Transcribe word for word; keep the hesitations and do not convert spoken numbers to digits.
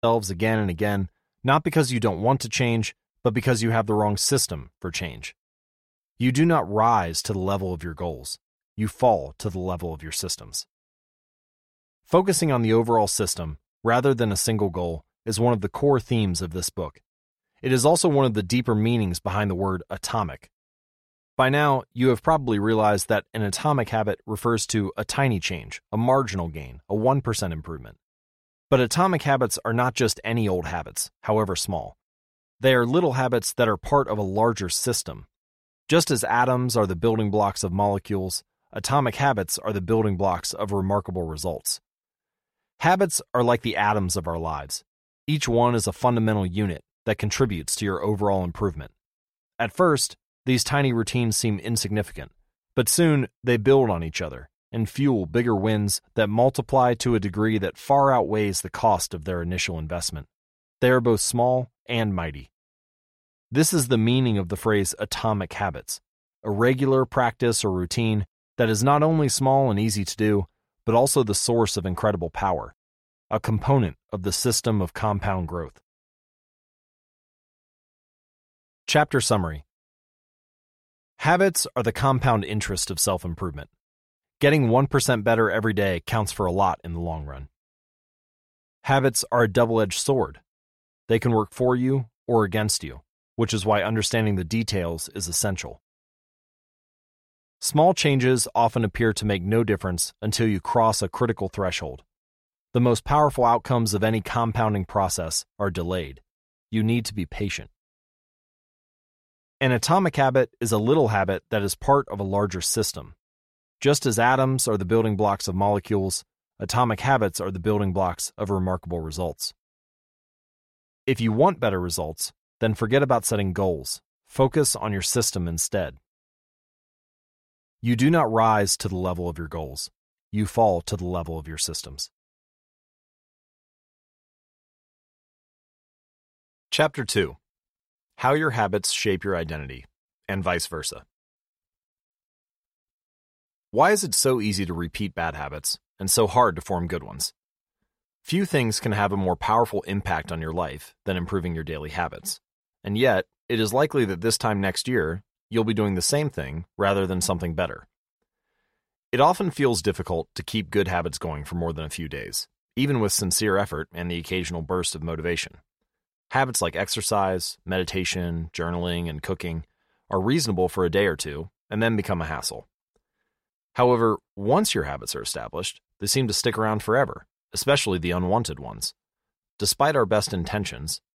themselves again and again, not because you don't want to change, but because you have the wrong system for change. You do not rise to the level of your goals. You fall to the level of your systems. Focusing on the overall system, rather than a single goal, is one of the core themes of this book. It is also one of the deeper meanings behind the word atomic. By now, you have probably realized that an atomic habit refers to a tiny change, a marginal gain, a one percent improvement. But atomic habits are not just any old habits, however small. They are little habits that are part of a larger system. Just as atoms are the building blocks of molecules, atomic habits are the building blocks of remarkable results. Habits are like the atoms of our lives. Each one is a fundamental unit that contributes to your overall improvement. At first, these tiny routines seem insignificant, but soon they build on each other and fuel bigger wins that multiply to a degree that far outweighs the cost of their initial investment. They are both small and mighty. This is the meaning of the phrase atomic habits, a regular practice or routine that is not only small and easy to do, but also the source of incredible power, a component of the system of compound growth. Chapter Summary. Habits are the compound interest of self-improvement. Getting one percent better every day counts for a lot in the long run. Habits are a double-edged sword. They can work for you or against you, which is why understanding the details is essential. Small changes often appear to make no difference until you cross a critical threshold. The most powerful outcomes of any compounding process are delayed. You need to be patient. An atomic habit is a little habit that is part of a larger system. Just as atoms are the building blocks of molecules, atomic habits are the building blocks of remarkable results. If you want better results, then forget about setting goals. Focus on your system instead. You do not rise to the level of your goals. You fall to the level of your systems. Chapter two. How your habits shape your identity, and vice versa. Why is it so easy to repeat bad habits, and so hard to form good ones? Few things can have a more powerful impact on your life than improving your daily habits. And yet, it is likely that this time next year, you'll be doing the same thing rather than something better. It often feels difficult to keep good habits going for more than a few days, even with sincere effort and the occasional burst of motivation. Habits like exercise, meditation, journaling, and cooking are reasonable for a day or two and then become a hassle. However, once your habits are established, they seem to stick around forever, especially the unwanted ones. Despite our best intentions,